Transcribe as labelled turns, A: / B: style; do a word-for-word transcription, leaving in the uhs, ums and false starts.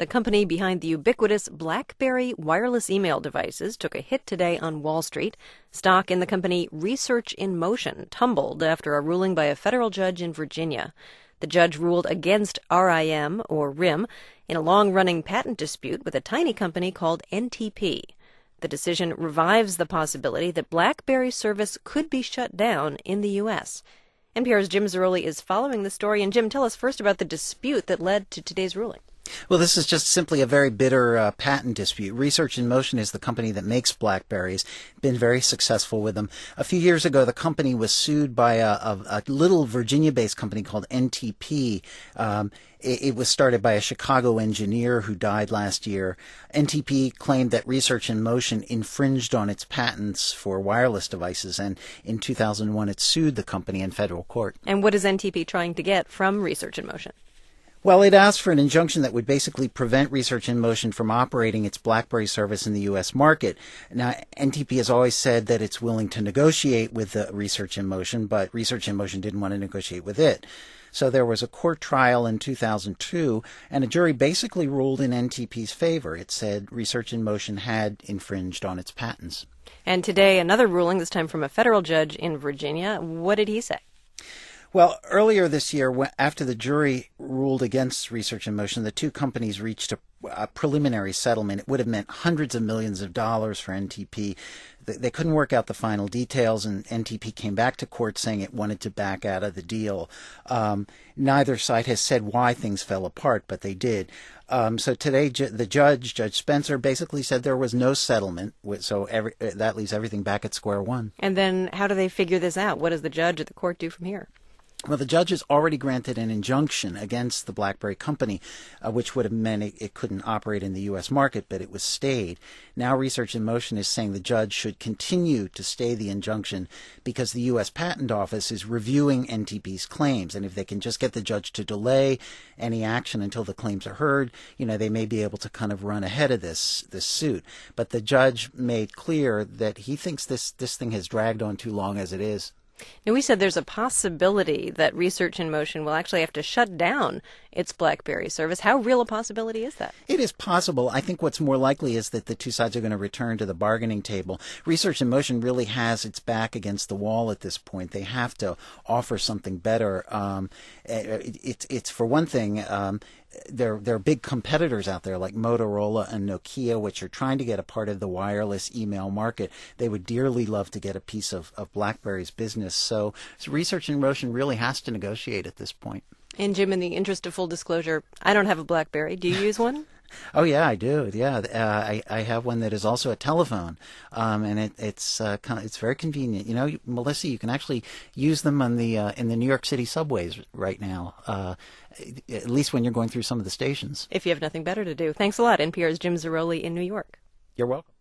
A: The company behind the ubiquitous BlackBerry wireless email devices took a hit today on Wall Street. Stock in the company Research in Motion tumbled after a ruling by a federal judge in Virginia. The judge ruled against R I M, or R I M, in a long-running patent dispute with a tiny company called N T P. The decision revives the possibility that BlackBerry service could be shut down in the U S N P R's Jim Zarroli is following the story. And Jim, tell us first about the dispute that led to today's ruling.
B: Well, this is just simply a very bitter uh, patent dispute. Research in Motion is the company that makes BlackBerries, been very successful with them. A few years ago, the company was sued by a, a, a little Virginia-based company called N T P. Um, it, it was started by a Chicago engineer who died last year. N T P claimed that Research in Motion infringed on its patents for wireless devices, and in two thousand one, it sued the company in federal court.
A: And what is N T P trying to get from Research in Motion?
B: Well, it asked for an injunction that would basically prevent Research in Motion from operating its BlackBerry service in the U S market. Now, N T P has always said that it's willing to negotiate with the Research in Motion, but Research in Motion didn't want to negotiate with it. So there was a court trial in two thousand two, and a jury basically ruled in N T P's favor. It said Research in Motion had infringed on its patents.
A: And today, another ruling, this time from a federal judge in Virginia. What did he say?
B: Well, earlier this year, after the jury ruled against Research in Motion, the two companies reached a, a preliminary settlement. It would have meant hundreds of millions of dollars for N T P. They couldn't work out the final details, and N T P came back to court saying it wanted to back out of the deal. Um, neither side has said why things fell apart, but they did. Um, so today, ju- the judge, Judge Spencer, basically said there was no settlement, so every, that leaves everything back at square one.
A: And then how do they figure this out? What does the judge or the court do from here?
B: Well, the judge has already granted an injunction against the BlackBerry company, uh, which would have meant it, it couldn't operate in the U S market, but it was stayed. Now Research in Motion is saying the judge should continue to stay the injunction because the U S Patent Office is reviewing N T P's claims. And if they can just get the judge to delay any action until the claims are heard, you know, they may be able to kind of run ahead of this, this suit. But the judge made clear that he thinks this, this thing has dragged on too long as it is.
A: Now, we said there's a possibility that Research in Motion will actually have to shut down its BlackBerry service. How real a possibility is that?
B: It is possible. I think what's more likely is that the two sides are going to return to the bargaining table. Research in Motion really has its back against the wall at this point. They have to offer something better. Um, it, it, it's, for one thing, um, There, there are big competitors out there like Motorola and Nokia, which are trying to get a part of the wireless email market. They would dearly love to get a piece of, of BlackBerry's business. So, so Research in Motion really has to negotiate at this point.
A: And Jim, in the interest of full disclosure, I don't have a BlackBerry. Do you use one?
B: Oh yeah, I do. Yeah, uh, I I have one that is also a telephone, um, and it, it's uh, kind of, it's very convenient. You know, Melissa, you can actually use them on the uh, in the New York City subways right now. Uh, at least when you're going through some of the stations.
A: If you have nothing better to do. Thanks a lot. N P R's Jim Zarroli in New York.
B: You're welcome.